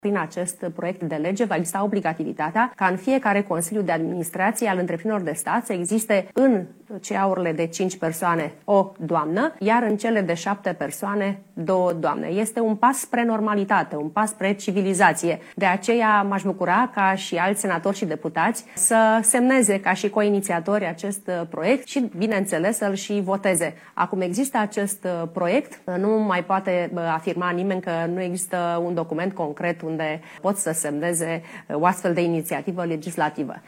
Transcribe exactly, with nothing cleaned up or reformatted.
Prin acest proiect de lege va exista obligativitatea ca în fiecare Consiliu de Administrație al întreprinderilor de stat să existe în ceaurile de cinci persoane o doamnă, iar în cele de șapte persoane două doamne. Este un pas spre normalitate, un pas spre civilizație. De aceea m-aș bucura ca și alți senatori și deputați să semneze ca și coinițiatori acest proiect și, bineînțeles, să-l și voteze. Acum există acest proiect, nu mai poate afirma nimeni că nu există un document concret unde pot să semneze o astfel de inițiativă legislativă.